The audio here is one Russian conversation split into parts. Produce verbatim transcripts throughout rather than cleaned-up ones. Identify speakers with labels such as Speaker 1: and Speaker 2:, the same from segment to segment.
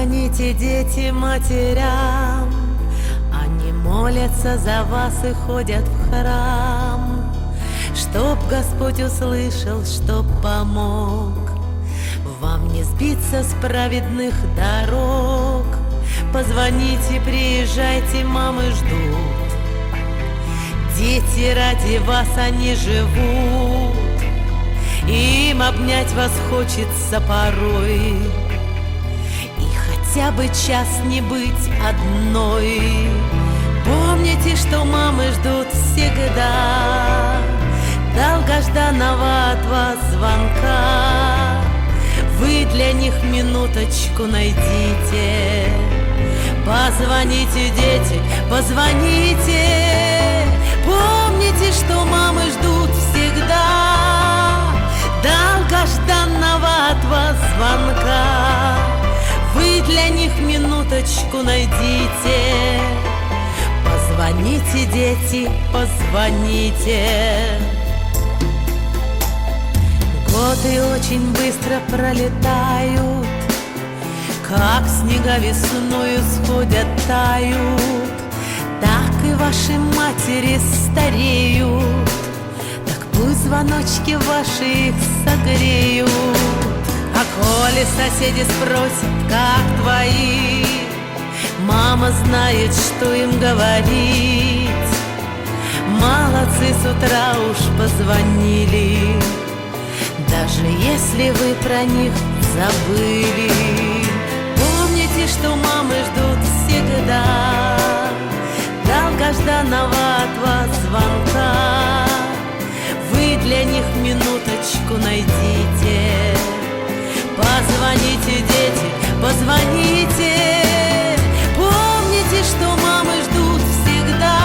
Speaker 1: Позвоните, дети, матерям, они молятся за вас и ходят в храм, чтоб Господь услышал, чтоб помог вам не сбиться с праведных дорог. Позвоните, приезжайте, мамы ждут, дети ради вас они живут, им обнять вас хочется порой, и хотя бы час не быть одной. Помните, что мамы ждут всегда долгожданного от вас звонка. Вы для них минуточку найдите. Позвоните, дети, позвоните. Помните, что мамы ждут всегда долгожданного от вас звонка. Вы для них минуточку найдите. Позвоните, дети, позвоните. Годы очень быстро пролетают, как снега весною сходят, тают, так и ваши матери стареют, так пусть звоночки ваши их согреют. А коли соседи спросят, как твои, мама знает, что им говорить. Молодцы, с утра уж позвонили, даже если вы про них забыли. Помните, что мамы ждут всегда долгожданного от вас звонка. Вы для них минуточку найдите. Позвоните, дети, позвоните. Помните, что мамы ждут всегда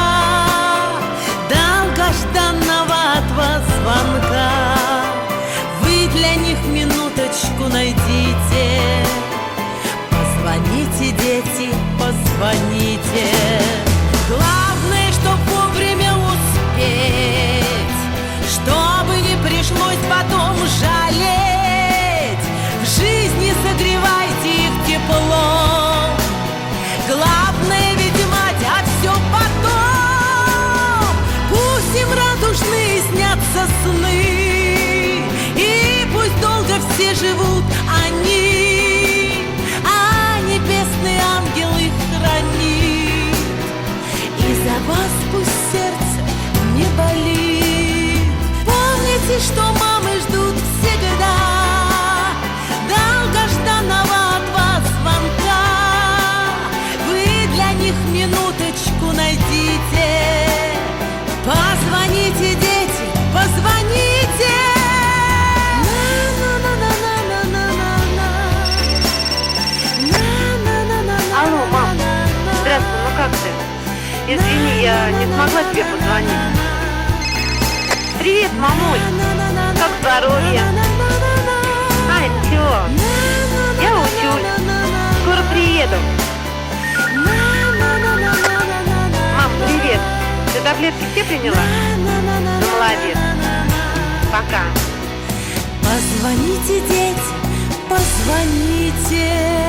Speaker 1: долгожданного от вас звонка. Вы для них минуточку найдите. Позвоните, дети, позвоните. Главное, чтоб вовремя успеть, чтобы не пришлось потом жалеть. В жизни согревайте их теплом. Главное ведь мать, а все потом. Пусть им радужные снятся сны, и пусть долго все живут они, а небесный ангел их хранит. И за вас пусть сердце не болит. Помните, что мамы ждут всегда долгожданного от вас звонка. Вы для них минуточку найдите. Позвоните, дети, позвоните.
Speaker 2: Алло, мам. Здравствуй, ну как ты? Извини, я не смогла тебе позвонить. Привет, мамуль. Как здоровье? А, ничего. Я учусь. Скоро приеду. Мам, привет. Ты таблетки все приняла? Ну, молодец. Пока.
Speaker 1: Позвоните, дети, позвоните.